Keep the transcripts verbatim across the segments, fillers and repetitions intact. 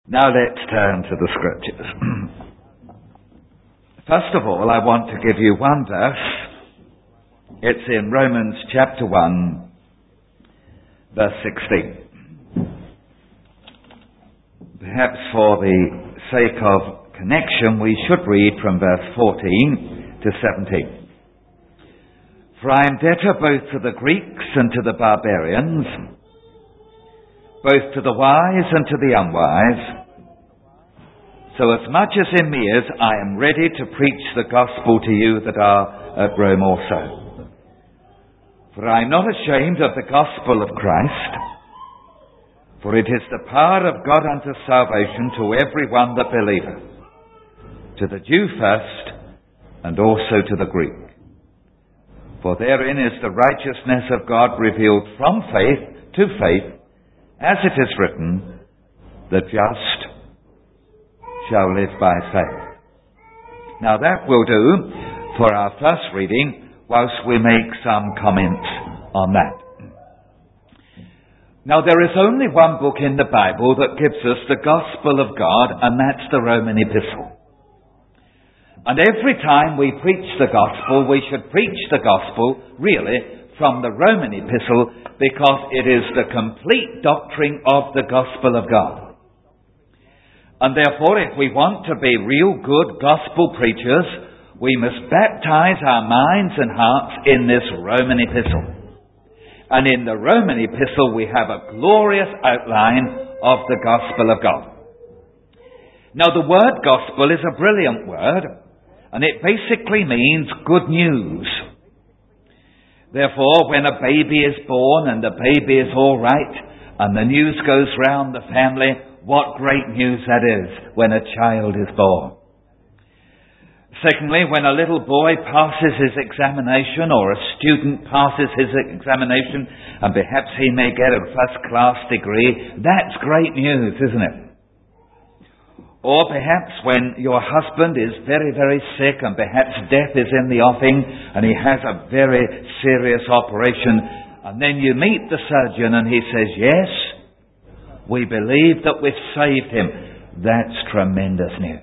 Now let's turn to the scriptures. First of all, I want to give you one verse. It's in Romans chapter one, verse sixteen. Perhaps for the sake of connection, we should read from verse fourteen to seventeen. For I am debtor both to the Greeks and to the barbarians, both to the wise and to the unwise. So as much as in me is, I am ready to preach the gospel to you that are at Rome also. For I am not ashamed of the gospel of Christ, for it is the power of God unto salvation to every one that believeth, to the Jew first, and also to the Greek. For therein is the righteousness of God revealed from faith to faith, as it is written, the just shall live by faith. Now that will do for our first reading, whilst we make some comments on that. Now there is only one book in the Bible that gives us the gospel of God, and that's the Roman epistle. And every time we preach the gospel, we should preach the gospel, really, from the Roman epistle, because it is the complete doctrine of the gospel of God. And therefore, if we want to be real good gospel preachers, we must baptize our minds and hearts in this Roman epistle. And in the Roman epistle, we have a glorious outline of the gospel of God. Now, the word gospel is a brilliant word, and it basically means good news. Therefore, when a baby is born and the baby is all right, and the news goes round the family, what great news that is when a child is born. Secondly, when a little boy passes his examination, or a student passes his examination, and perhaps he may get a first-class degree, that's great news, isn't it? Or perhaps when your husband is very, very sick and perhaps death is in the offing and he has a very serious operation, and then you meet the surgeon and he says, yes, we believe that we've saved him. That's tremendous news.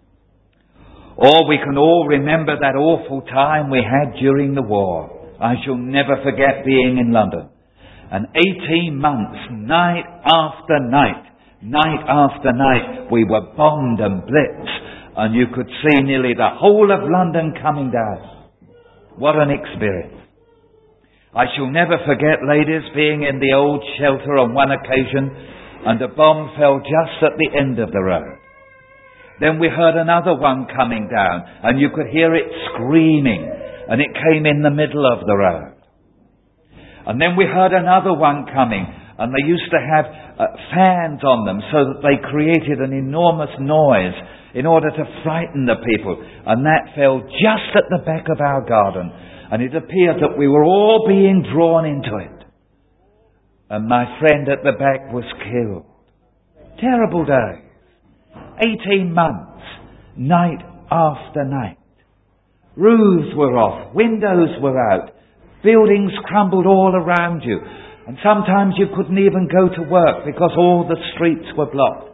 Or we can all remember that awful time we had during the war. I shall never forget being in London. And eighteen months, night after night, Night after night, we were bombed and blitzed, and you could see nearly the whole of London coming down. What an experience. I shall never forget, ladies, being in the old shelter on one occasion, and a bomb fell just at the end of the road. Then we heard another one coming down, and you could hear it screaming, and it came in the middle of the road. And then we heard another one coming, and they used to have uh, fans on them so that they created an enormous noise in order to frighten the people. And that fell just at the back of our garden. And it appeared that we were all being drawn into it. And my friend at the back was killed. Terrible days. Eighteen months, night after night. Roofs were off, windows were out, buildings crumbled all around you. And sometimes you couldn't even go to work because all the streets were blocked.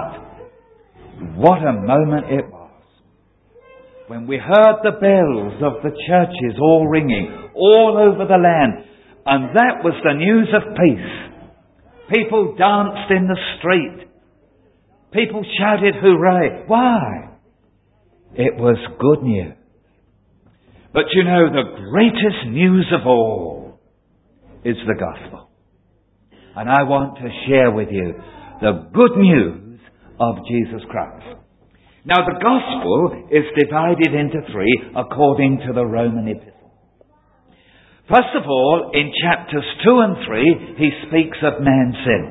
But what a moment it was when we heard the bells of the churches all ringing all over the land. And that was the news of peace. People danced in the street. People shouted hooray. Why? It was good news. But you know, the greatest news of all is the gospel. And I want to share with you the good news of Jesus Christ. Now the gospel is divided into three according to the Roman epistle. First of all, in chapters two and three, he speaks of man's sin.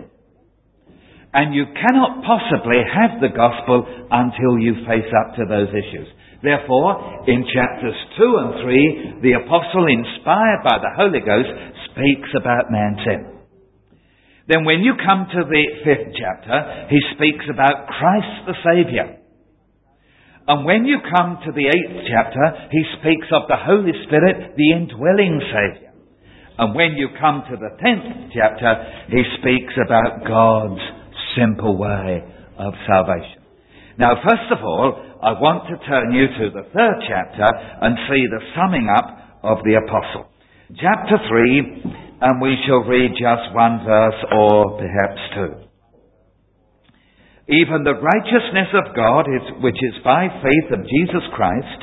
And you cannot possibly have the gospel until you face up to those issues. Therefore, in chapters two and three, the apostle, inspired by the Holy Ghost, speaks about man's sin. Then when you come to the fifth chapter, he speaks about Christ the Saviour. And when you come to the eighth chapter, he speaks of the Holy Spirit, the indwelling Saviour. And when you come to the tenth chapter, he speaks about God's simple way of salvation. Now, first of all, I want to turn you to the third chapter and see the summing up of the apostle. Chapter three, and we shall read just one verse or perhaps two. Even the righteousness of God, is, which is by faith of Jesus Christ,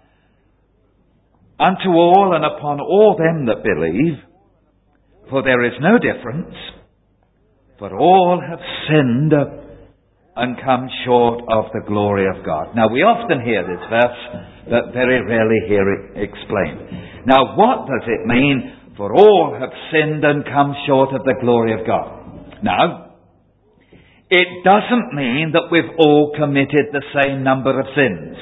unto all and upon all them that believe, for there is no difference, for all have sinned and come short of the glory of God. Now, we often hear this verse, but very rarely hear it explained. Now, what does it mean, for all have sinned and come short of the glory of God? Now, it doesn't mean that we've all committed the same number of sins.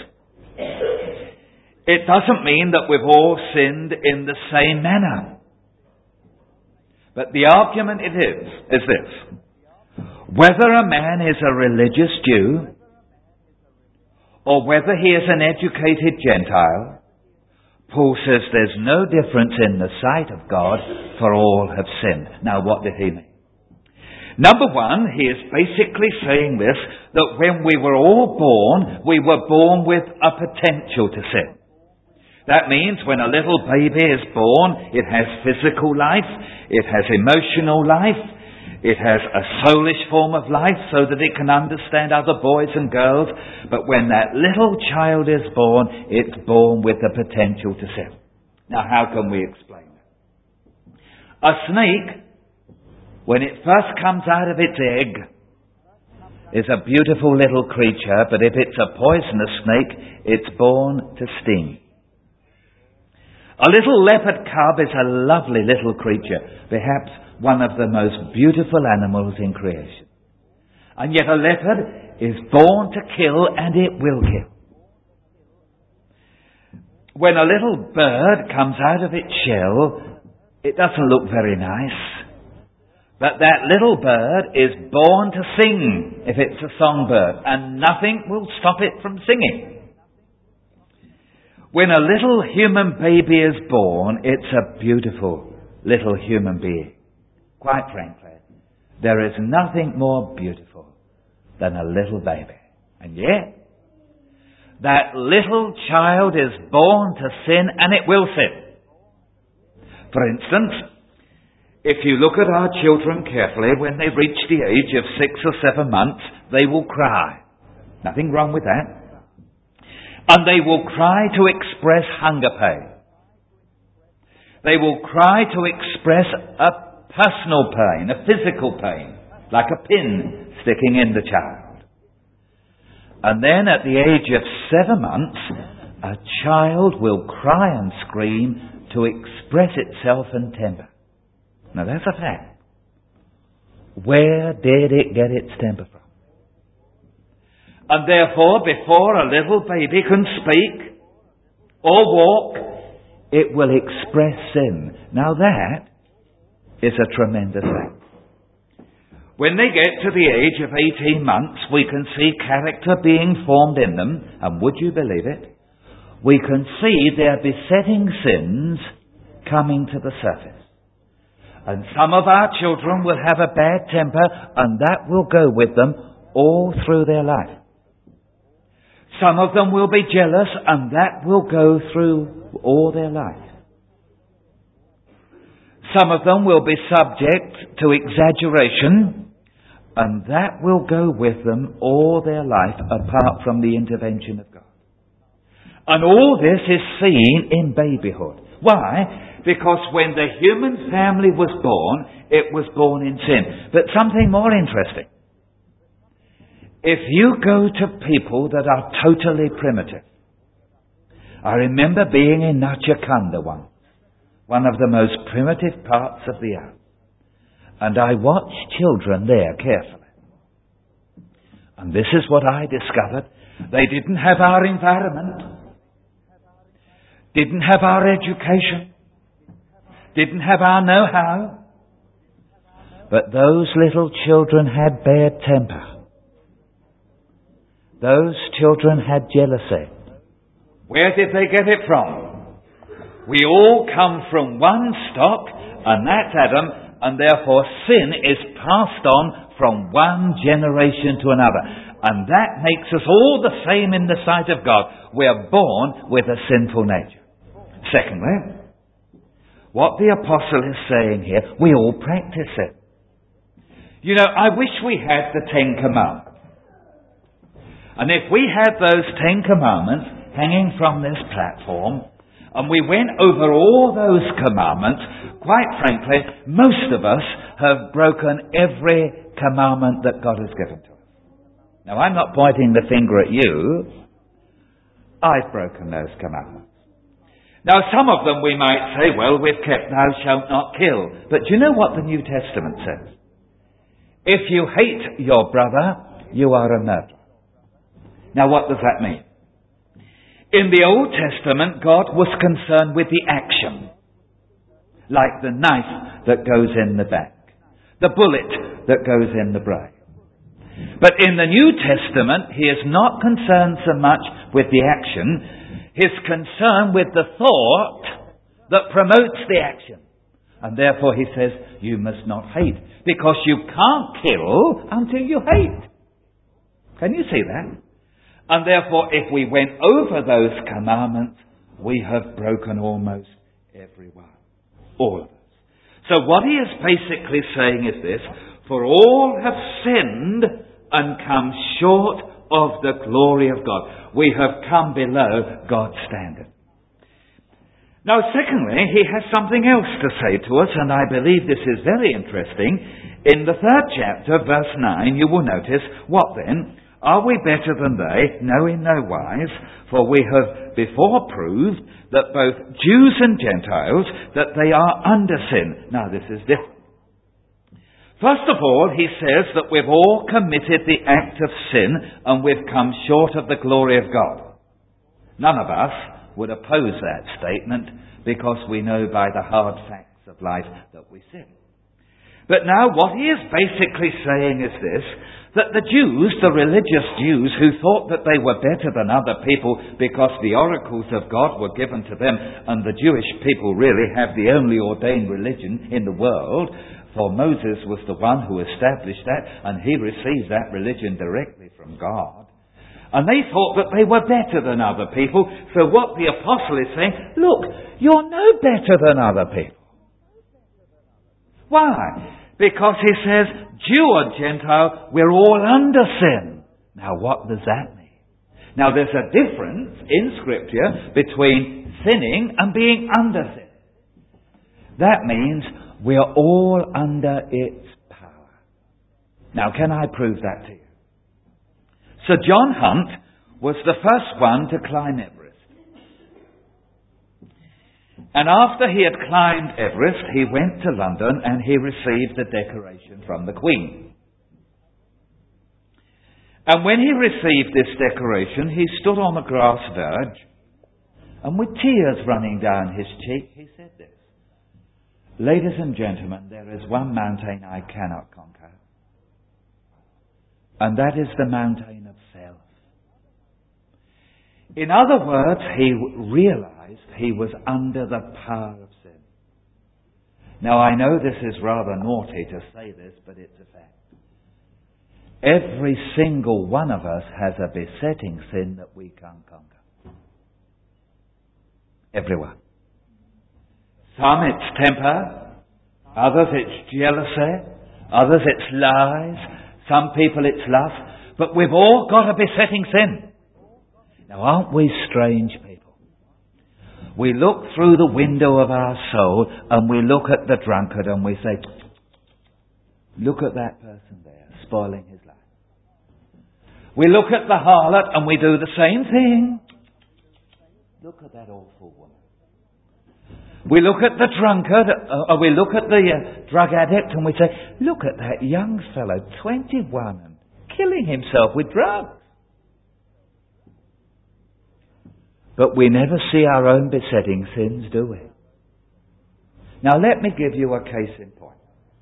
It doesn't mean that we've all sinned in the same manner. But the argument it is, is this. Whether a man is a religious Jew, or whether he is an educated Gentile, Paul says there's no difference in the sight of God, for all have sinned. Now, what did he mean? Number one, he is basically saying this, that when we were all born, we were born with a potential to sin. That means when a little baby is born, it has physical life, it has emotional life, it has a soulish form of life so that it can understand other boys and girls. But when that little child is born, it's born with the potential to sin. Now, how can we explain that? A snake, when it first comes out of its egg, is a beautiful little creature, but if it's a poisonous snake, it's born to sting. A little leopard cub is a lovely little creature, perhaps one of the most beautiful animals in creation. And yet a leopard is born to kill, and it will kill. When a little bird comes out of its shell, it doesn't look very nice. But that little bird is born to sing, if it's a songbird, and nothing will stop it from singing. When a little human baby is born, it's a beautiful little human being. Quite frankly, there is nothing more beautiful than a little baby. And yet, that little child is born to sin, and it will sin. For instance, if you look at our children carefully, when they reach the age of six or seven months, they will cry. Nothing wrong with that. And they will cry to express hunger pain. They will cry to express a personal pain, a physical pain, like a pin sticking in the child. And then at the age of seven months, a child will cry and scream to express itself in temper. Now that's a fact. Where did it get its temper from? And therefore, before a little baby can speak or walk, it will express sin. Now that is a tremendous fact. When they get to the age of eighteen months, we can see character being formed in them, and would you believe it? We can see their besetting sins coming to the surface. And some of our children will have a bad temper, and that will go with them all through their life. Some of them will be jealous, and that will go through all their life. Some of them will be subject to exaggeration, and that will go with them all their life apart from the intervention of God. And all this is seen in babyhood. Why? Because when the human family was born, it was born in sin. But something more interesting. If you go to people that are totally primitive. I remember being in Nachakanda once, one of the most primitive parts of the earth. And I watched children there carefully. And this is what I discovered. They didn't have our environment. Didn't have our education. Didn't have our know-how. But those little children had bad temper. Those children had jealousy. Where did they get it from? We all come from one stock, and that's Adam, and therefore sin is passed on from one generation to another. And that makes us all the same in the sight of God. We are born with a sinful nature. Secondly, what the apostle is saying here, we all practice it. You know, I wish we had the Ten Commandments. And if we had those Ten Commandments hanging from this platform, and we went over all those commandments, quite frankly, most of us have broken every commandment that God has given to us. Now, I'm not pointing the finger at you. I've broken those commandments. Now, some of them we might say, well, we've kept thou shalt not kill. But do you know what the New Testament says? If you hate your brother, you are a murderer. Now, what does that mean? In the Old Testament, God was concerned with the action. Like the knife that goes in the back. The bullet that goes in the brain. But in the New Testament, He is not concerned so much with the action. He's concerned with the thought that promotes the action. And therefore He says, you must not hate. Because you can't kill until you hate. Can you see that? And therefore, if we went over those commandments, we have broken almost every one. All of us. So what he is basically saying is this: for all have sinned and come short of the glory of God. We have come below God's standard. Now, secondly, he has something else to say to us, and I believe this is very interesting. In the third chapter, verse nine, you will notice, what then? Are we better than they? No, in no wise. For we have before proved that both Jews and Gentiles, that they are under sin. Now, this is different. First of all, he says that we've all committed the act of sin and we've come short of the glory of God. None of us would oppose that statement because we know by the hard facts of life that we sin. But now what he is basically saying is this: that the Jews, the religious Jews who thought that they were better than other people because the oracles of God were given to them, and the Jewish people really have the only ordained religion in the world, for Moses was the one who established that, and he received that religion directly from God. And they thought that they were better than other people. So what the apostle is saying, look, you're no better than other people. Why? Because he says, Jew or Gentile, we're all under sin. Now what does that mean? Now there's a difference in Scripture between sinning and being under sin. That means we are all under its power. Now can I prove that to you? Sir John Hunt was the first one to climb Everest. And after he had climbed Everest, he went to London and he received a decoration from the Queen. And when he received this decoration, he stood on the grass verge, and with tears running down his cheek, he said this: "Ladies and gentlemen, there is one mountain I cannot conquer. And that is the mountain of self." In other words, he realized he was under the power of sin. Now, I know this is rather naughty to say this, but it's a fact. Every single one of us has a besetting sin that we can't conquer. Everyone. Some it's temper, others it's jealousy, others it's lies, some people it's lust, but we've all got a besetting sin. Now, aren't we strange people? We look through the window of our soul and we look at the drunkard and we say, look at that person there, spoiling his life. We look at the harlot and we do the same thing. Look at that awful woman. We look at the drunkard, or we look at the uh, drug addict and we say, look at that young fellow, twenty-one, and killing himself with drugs. But we never see our own besetting sins, do we? Now let me give you a case in point.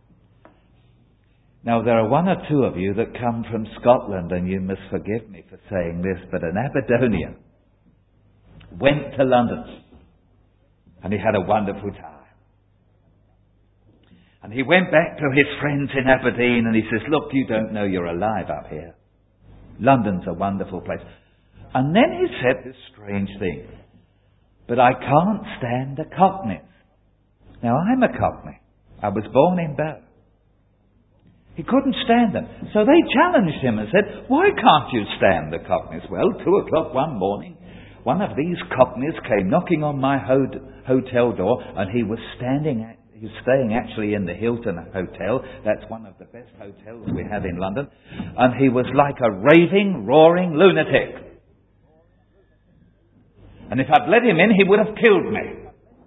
Now there are one or two of you that come from Scotland, and you must forgive me for saying this, but an Aberdonian went to London and he had a wonderful time. And he went back to his friends in Aberdeen and he says, look, you don't know you're alive up here. London's a wonderful place. And then he said this strange thing. But I can't stand the Cockneys. Now, I'm a Cockney. I was born in Bow. He couldn't stand them. So they challenged him and said, why can't you stand the Cockneys? Well, two o'clock one morning, one of these Cockneys came knocking on my ho- hotel door, and he was standing at, he was staying actually in the Hilton Hotel. That's one of the best hotels we have in London. And he was like a raving, roaring lunatic. And if I'd let him in, he would have killed me.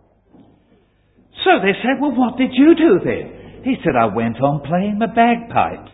So they said, well, what did you do then? He said, I went on playing the bagpipes.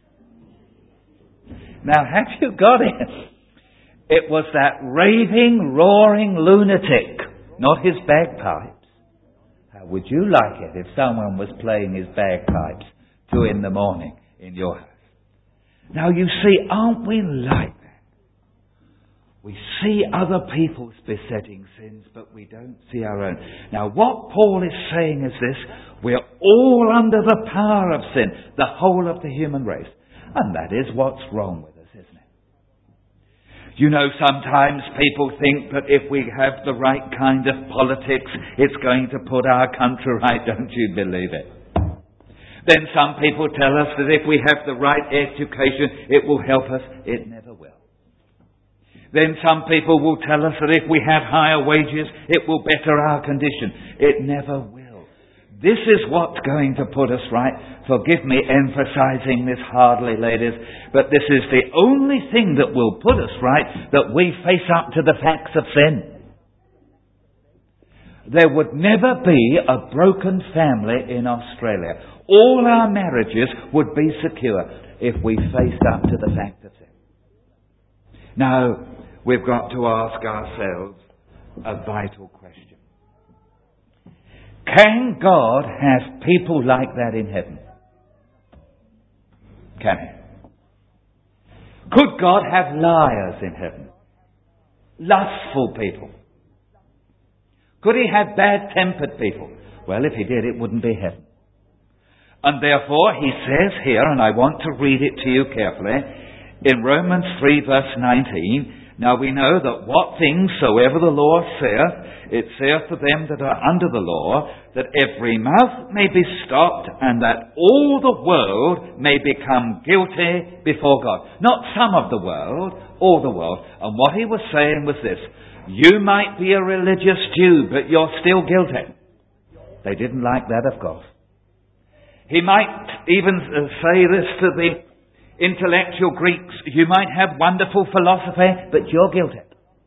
Now, have you got it? It was that raving, roaring lunatic, not his bagpipes. How would you like it if someone was playing his bagpipes two in the morning in your house? Now, you see, aren't we like that? We see other people's besetting sins, but we don't see our own. Now, what Paul is saying is this: we're all under the power of sin, the whole of the human race. And that is what's wrong with us, isn't it? You know, sometimes people think that if we have the right kind of politics, it's going to put our country right. Don't you believe it? Then some people tell us that if we have the right education, it will help us. It never will. Then some people will tell us that if we have higher wages, it will better our condition. It never will. This is what's going to put us right. Forgive me emphasizing this hardly, ladies, but this is the only thing that will put us right, that we face up to the facts of sin. There would never be a broken family in Australia. All our marriages would be secure if we faced up to the fact of sin. Now, we've got to ask ourselves a vital question. Can God have people like that in heaven? Can He? Could God have liars in heaven? Lustful people? Could He have bad-tempered people? Well, if He did, it wouldn't be heaven. And therefore, He says here, and I want to read it to you carefully, in Romans three verse nineteen, now we know that what things soever the law saith, it saith to them that are under the law, that every mouth may be stopped, and that all the world may become guilty before God. Not some of the world, all the world. And what he was saying was this: you might be a religious Jew, but you're still guilty. They didn't like that, of course. He might even say this to the intellectual Greeks: you might have wonderful philosophy, but you're guilty.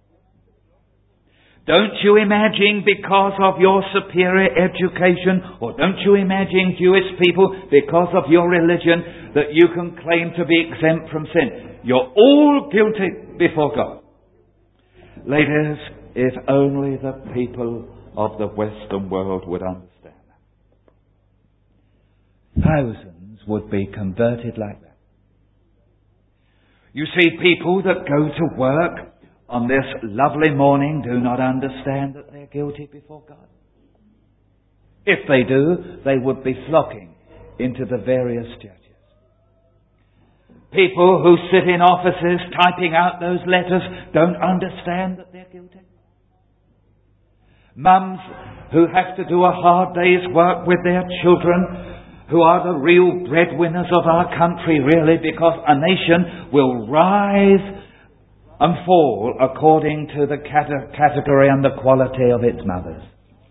Don't you imagine, because of your superior education, or don't you imagine, Jewish people, because of your religion, that you can claim to be exempt from sin. You're all guilty before God. Ladies, if only the people of the Western world would understand that. Thousands would be converted like that. You see, people that go to work on this lovely morning do not understand that they're guilty before God. If they do, they would be flocking into the various churches. People who sit in offices typing out those letters don't understand that they're guilty. Mums who have to do a hard day's work with their children, who are the real breadwinners of our country, really, because a nation will rise and fall according to the category and the quality of its mothers.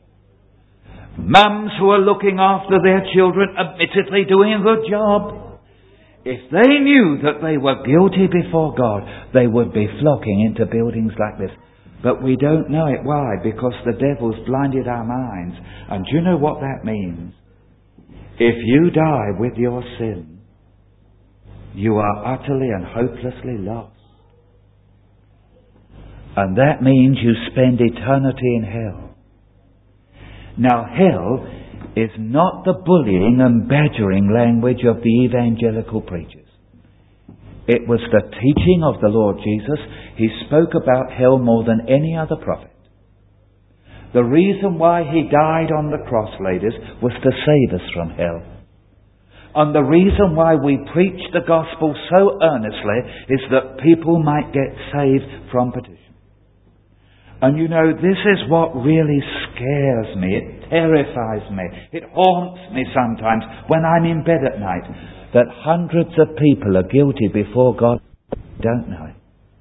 Mums who are looking after their children, admittedly doing a good job. If they knew that they were guilty before God, they would be flocking into buildings like this. But we don't know it. Why? Because the devil's blinded our minds. And do you know what that means? If you die with your sin, you are utterly and hopelessly lost. And that means you spend eternity in hell. Now, hell is not the bullying and badgering language of the evangelical preachers. It was the teaching of the Lord Jesus. He spoke about hell more than any other prophet. The reason why he died on the cross, ladies, was to save us from hell. And the reason why we preach the gospel so earnestly is that people might get saved from perdition. And you know, this is what really scares me. It terrifies me. It haunts me sometimes when I'm in bed at night, that hundreds of people are guilty before God don't know it.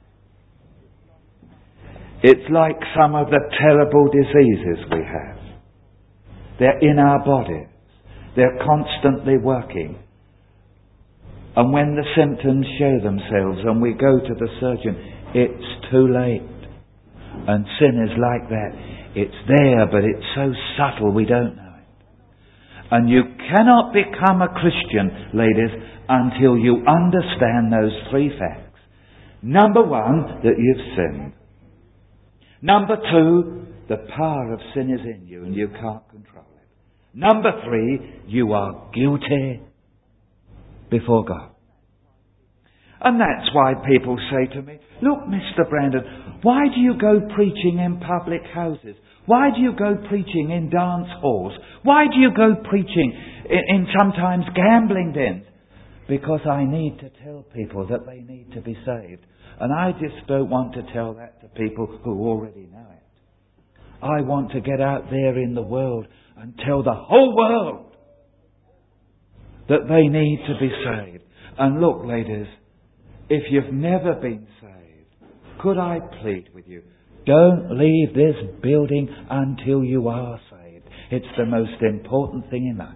It's like some of the terrible diseases we have. They're in our bodies. They're constantly working. And when the symptoms show themselves and we go to the surgeon, it's too late. And sin is like that. It's there, but it's so subtle we don't know it. And you cannot become a Christian, ladies, until you understand those three facts. Number one, that you've sinned. Number two, the power of sin is in you and you can't control it. Number three, you are guilty before God. And that's why people say to me, look, Mister Brandon, why do you go preaching in public houses? Why do you go preaching in dance halls? Why do you go preaching in, in sometimes gambling dens? Because I need to tell people that they need to be saved. And I just don't want to tell that to people who already know it. I want to get out there in the world and tell the whole world that they need to be saved. And look, ladies, if you've never been saved, could I plead with you, don't leave this building until you are saved. It's the most important thing in life.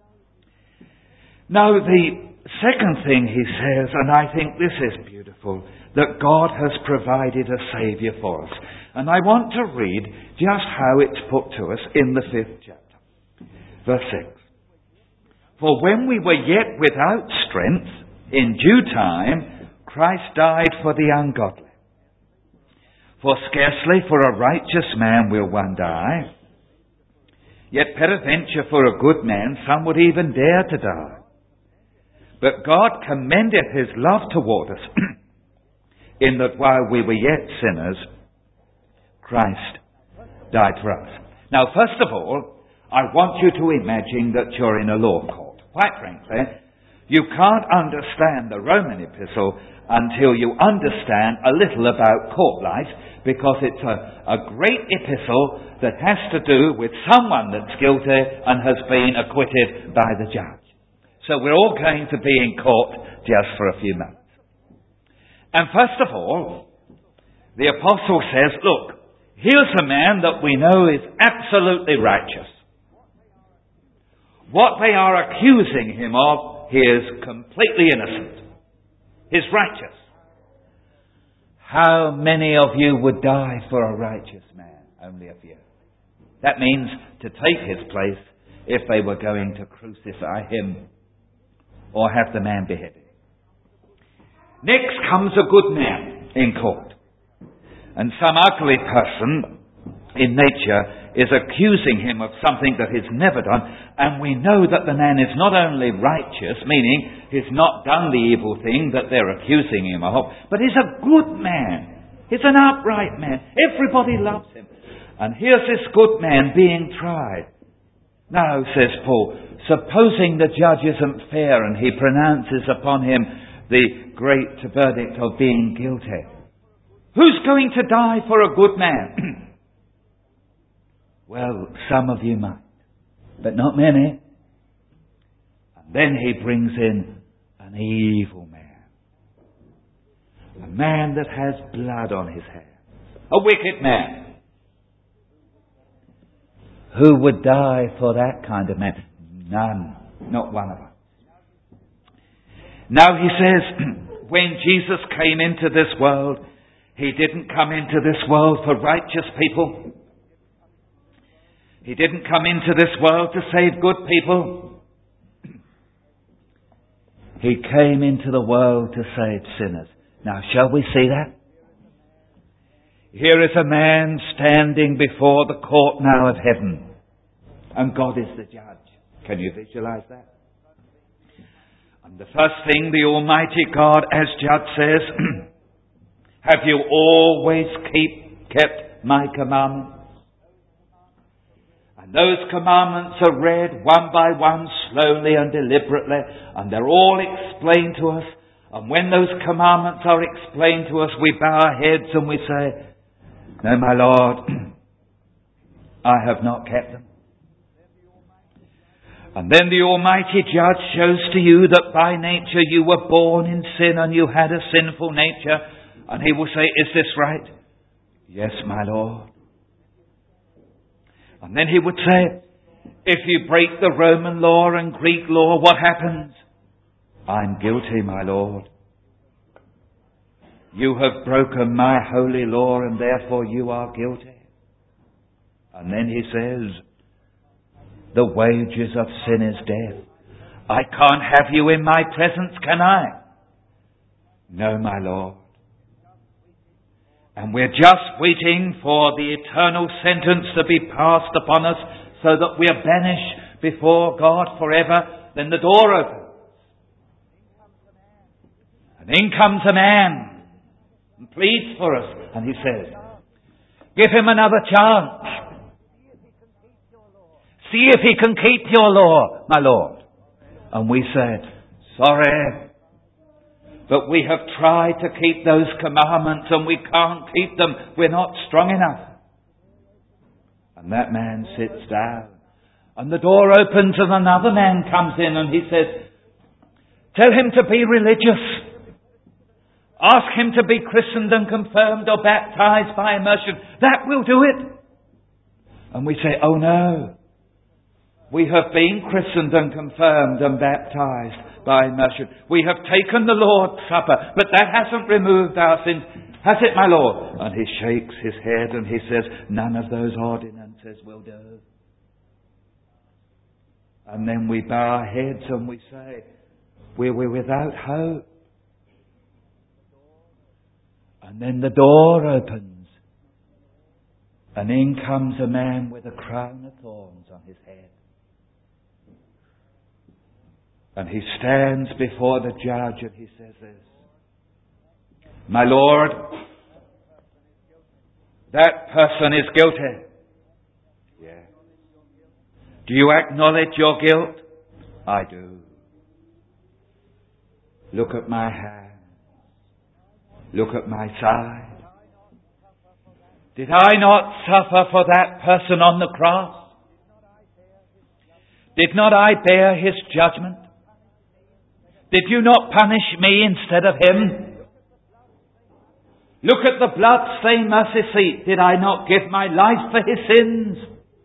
Now, the second thing he says, and I think this is beautiful, that God has provided a Saviour for us. And I want to read just how it's put to us in the fifth chapter. Verse six. For when we were yet without strength, in due time, Christ died for the ungodly. For scarcely for a righteous man will one die, yet peradventure for a good man some would even dare to die. But God commendeth his love toward us, in that while we were yet sinners, Christ died for us. Now, first of all, I want you to imagine that you're in a law court. Quite frankly, you can't understand the Roman epistle until you understand a little about court life, because it's a, a great epistle that has to do with someone that's guilty and has been acquitted by the judge. So we're all going to be in court just for a few moments. And first of all, the apostle says, look, here's a man that we know is absolutely righteous. What they are accusing him of, he is completely innocent. He's righteous. How many of you would die for a righteous man? Only a few. That means to take his place if they were going to crucify him or have the man beheaded. Next comes a good man in court. And some ugly person in nature is accusing him of something that he's never done. And we know that the man is not only righteous, meaning he's not done the evil thing that they're accusing him of, but he's a good man. He's an upright man. Everybody loves him. And here's this good man being tried. Now, says Paul, supposing the judge isn't fair and he pronounces upon him the great verdict of being guilty, who's going to die for a good man? Well, some of you might, but not many. And then he brings in an evil man. A man that has blood on his hands. A wicked man. Who would die for that kind of man? None. Not one of us. Now he says, when Jesus came into this world, he didn't come into this world for righteous people. He didn't come into this world to save good people. He came into the world to save sinners. Now, shall we see that? Here is a man standing before the court now of heaven. And God is the judge. Can you visualize that? And the first thing the Almighty God as judge says, have you always keep, kept my commandments? And those commandments are read one by one, slowly and deliberately, and they're all explained to us. And when those commandments are explained to us, we bow our heads and we say, "No, my Lord, I have not kept them." And then the Almighty Judge shows to you that by nature you were born in sin and you had a sinful nature. And He will say, "Is this right?" "Yes, my Lord." And then He would say, "If you break the Roman law and Greek law, what happens?" "I'm guilty, my Lord. You have broken my holy law and therefore you are guilty." And then He says, "The wages of sin is death. I can't have you in my presence, can I?" "No, my Lord." And we're just waiting for the eternal sentence to be passed upon us so that we are banished before God forever. Then the door opens. And in comes a man and pleads for us. And he says, "Give him another chance. See if he can keep your law, my Lord." And we said, "Sorry, but we have tried to keep those commandments and we can't keep them. We're not strong enough." And that man sits down. And the door opens and another man comes in and he says, "Tell him to be religious. Ask him to be christened and confirmed or baptized by immersion. That will do it." And we say, "Oh no. We have been christened and confirmed and baptized by immersion. We have taken the Lord's Supper, but that hasn't removed our sins. Has it, my Lord?" And he shakes his head and he says, "None of those ordinances will do." And then we bow our heads and we say, "We're, we're without hope." And then the door opens and in comes a man with a crown of thorns on his head. And he stands before the judge and he says this, "My Lord, that person is guilty." Yeah. "Do you acknowledge your guilt?" "I do." "Look at my hand. Look at my side. Did I not suffer for that person on the cross? Did not I bear his judgment? Did you not punish me instead of him? Look at the blood-stained mercy seat. Did I not give my life for his sins?"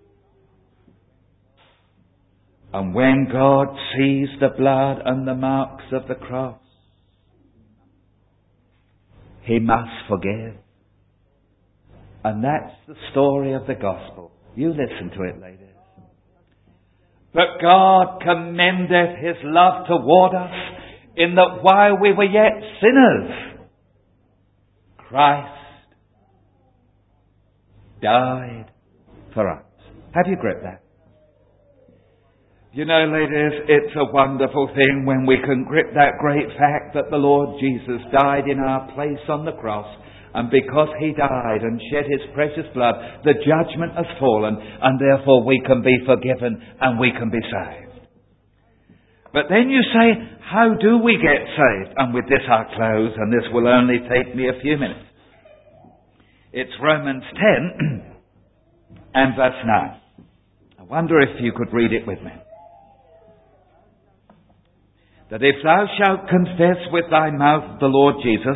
And when God sees the blood and the marks of the cross, He must forgive. And that's the story of the gospel. You listen to it, ladies. "But God commendeth His love toward us, in that while we were yet sinners, Christ died for us." Have you gripped that? You know, ladies, it's a wonderful thing when we can grip that great fact that the Lord Jesus died in our place on the cross. And because He died and shed His precious blood, the judgment has fallen, and therefore we can be forgiven and we can be saved. But then you say, how do we get saved? And with this I'll close, and this will only take me a few minutes. It's Romans ten and verse nine. I wonder if you could read it with me. "That if thou shalt confess with thy mouth the Lord Jesus,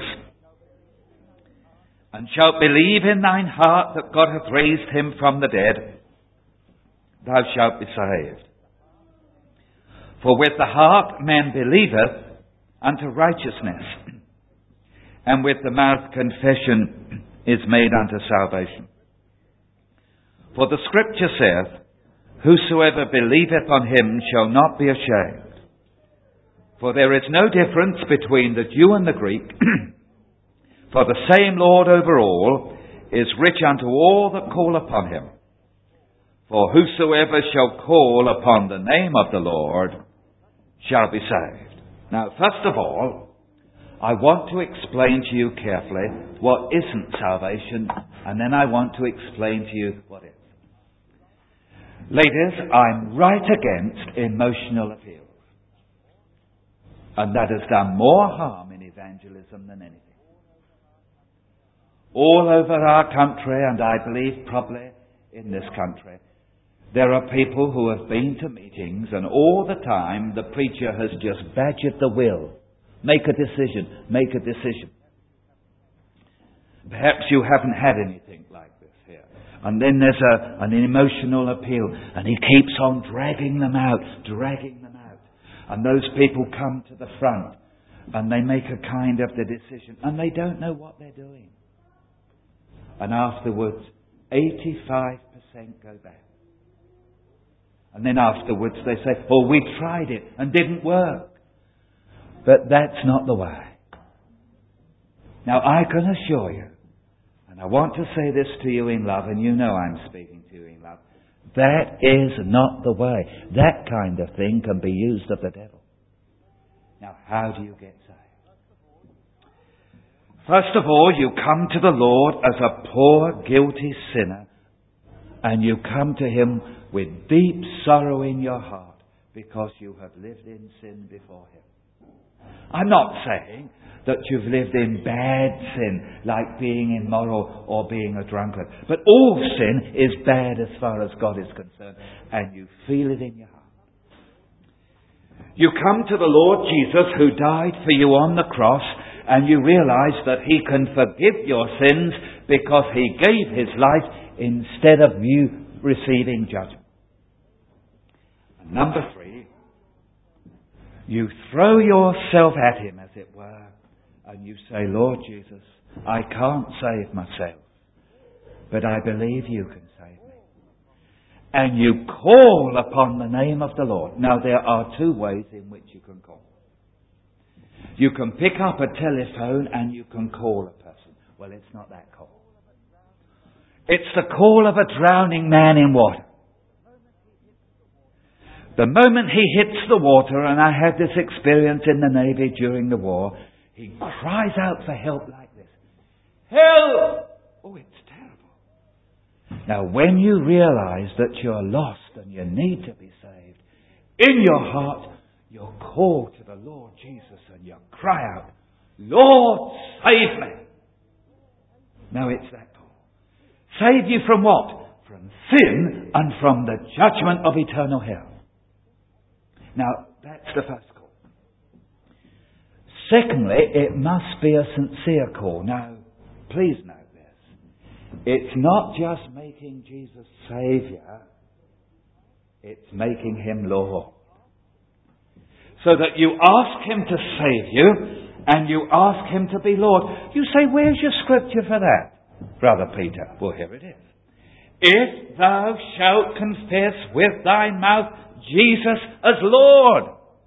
and shalt believe in thine heart that God hath raised him from the dead, thou shalt be saved. For with the heart man believeth unto righteousness, and with the mouth confession is made unto salvation. For the Scripture saith, Whosoever believeth on him shall not be ashamed. For there is no difference between the Jew and the Greek, for the same Lord over all is rich unto all that call upon him. For whosoever shall call upon the name of the Lord shall be saved." Now, first of all, I want to explain to you carefully what isn't salvation, and then I want to explain to you what is. Ladies, I'm right against emotional appeals. And that has done more harm in evangelism than anything. All over our country, and I believe probably in this country, there are people who have been to meetings and all the time the preacher has just badgered the will. Make a decision, make a decision. Perhaps you haven't had anything like this here. And then there's a, an emotional appeal, and he keeps on dragging them out, dragging them out. And those people come to the front, and they make a kind of the decision, and they don't know what they're doing. And afterwards, eighty-five percent go back. And then afterwards they say, oh, we tried it and didn't work. But that's not the way. Now I can assure you, and I want to say this to you in love, and you know I'm speaking to you in love, that is not the way. That kind of thing can be used of the devil. Now how do you get saved? First of all, you come to the Lord as a poor, guilty sinner, and you come to Him with deep sorrow in your heart because you have lived in sin before Him. I'm not saying that you've lived in bad sin, like being immoral or being a drunkard, but all sin is bad as far as God is concerned, and you feel it in your heart. You come to the Lord Jesus who died for you on the cross, and you realize that He can forgive your sins because He gave His life instead of you receiving judgment. And number three, you throw yourself at Him, as it were, and you say, Lord Jesus, I can't save myself, but I believe You can save me. And you call upon the name of the Lord. Now there are two ways in which you can call. You can pick up a telephone and you can call a person. Well, it's not that call. It's the call of a drowning man in water. The moment he hits the water, and I had this experience in the Navy during the war, he cries out for help like this. Help! Oh, it's terrible. Now, when you realize that you're lost and you need to be saved, in your heart, you call to the Lord Jesus and you cry out, Lord, save me. Now it's that call. Save you from what? From sin and from the judgment of eternal hell. Now, that's the first call. Secondly, it must be a sincere call. Now, please note this. It's not just making Jesus Saviour, it's making Him Lord. So that you ask Him to save you, and you ask Him to be Lord. You say, where's your scripture for that, Brother Peter? Well, here it is. If thou shalt confess with thy mouth Jesus as Lord.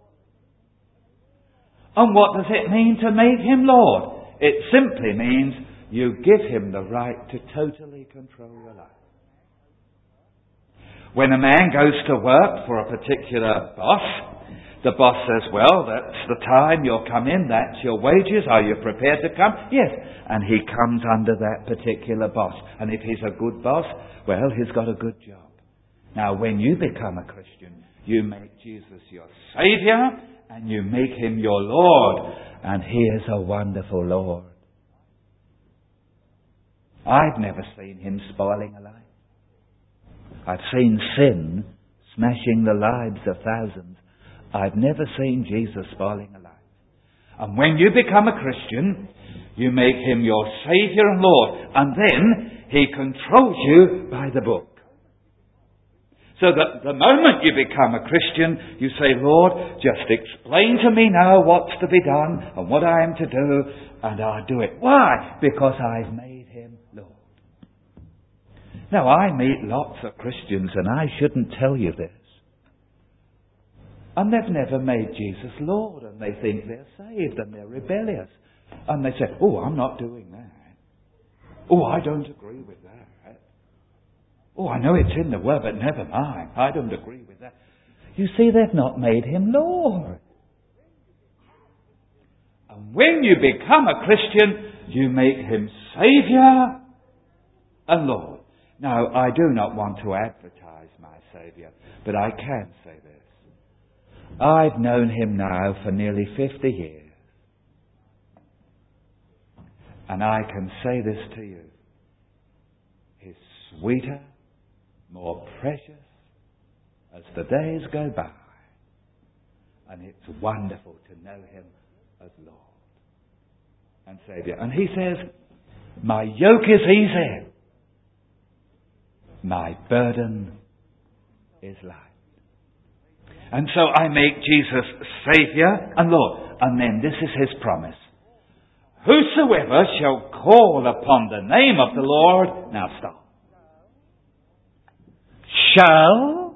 And what does it mean to make Him Lord? It simply means you give Him the right to totally control your life. When a man goes to work for a particular boss, the boss says, well, that's the time you'll come in, that's your wages, are you prepared to come? Yes. And he comes under that particular boss. And if he's a good boss, well, he's got a good job. Now, when you become a Christian, you make Jesus your Saviour, and you make Him your Lord. And He is a wonderful Lord. I've never seen Him spoiling a life. I've seen sin smashing the lives of thousands. I've never seen Jesus spoiling a life. And when you become a Christian, you make Him your Saviour and Lord. And then He controls you by the book. So that the moment you become a Christian, you say, Lord, just explain to me now what's to be done and what I am to do, and I'll do it. Why? Because I've made Him Lord. Now, I meet lots of Christians, and I shouldn't tell you this. And they've never made Jesus Lord, and they think they're saved, and they're rebellious. And they say, oh, I'm not doing that. Oh, I don't agree with that. Oh, I know it's in the Word, but never mind. I don't agree with that. You see, they've not made Him Lord. And when you become a Christian, you make Him Saviour and Lord. Now, I do not want to advertise my Saviour, but I can say this. I've known him now for nearly fifty years. And I can say this to you. He's sweeter, more precious as the days go by. And it's wonderful to know him as Lord and Saviour. And he says, my yoke is easy. My burden is light. And so I make Jesus Saviour and Lord. And then this is his promise. Whosoever shall call upon the name of the Lord, now stop, shall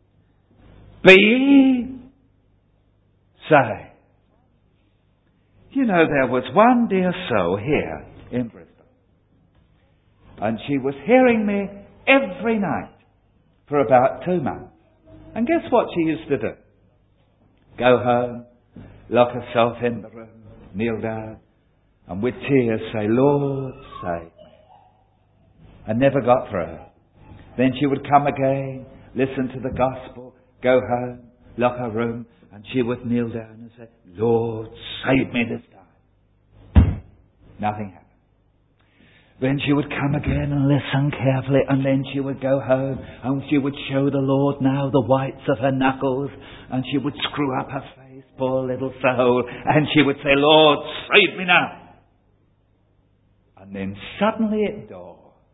be saved. You know, there was one dear soul here in Brisbane. And she was hearing me every night for about two months. And guess what she used to do? Go home, lock herself in the room, kneel down, and with tears say, Lord, save me. I never got through. Then she would come again, listen to the gospel, go home, lock her room, and she would kneel down and say, Lord, save me this time. Nothing happened. Then she would come again and listen carefully, and then she would go home and she would show the Lord now the whites of her knuckles, and she would screw up her face, poor little soul, and she would say, Lord, save me now. And then suddenly it dawned.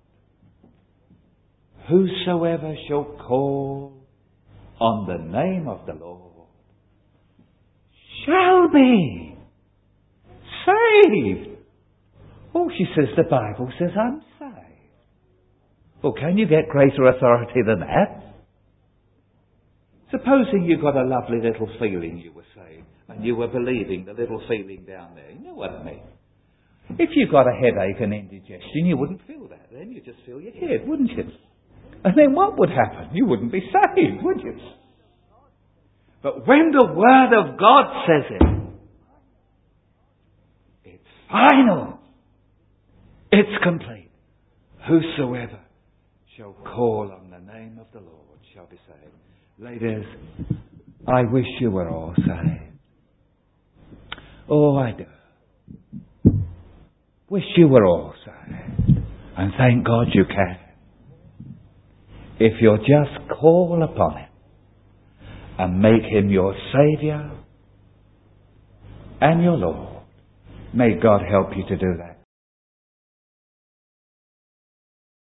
Whosoever shall call on the name of the Lord shall be saved. Oh, she says, the Bible says I'm saved. Well, can you get greater authority than that? Supposing you got a lovely little feeling you were saved, and you were believing the little feeling down there. You know what I mean? If you got a headache and indigestion, you wouldn't feel that. Then you'd just feel your head, wouldn't you? And then what would happen? You wouldn't be saved, would you? But when the Word of God says it, it's final. It's complete. Whosoever shall call on the name of the Lord shall be saved. Ladies, I wish you were all saved. Oh, I do. Wish you were all saved. And thank God you can. If you'll just call upon Him and make Him your Saviour and your Lord. May God help you to do that.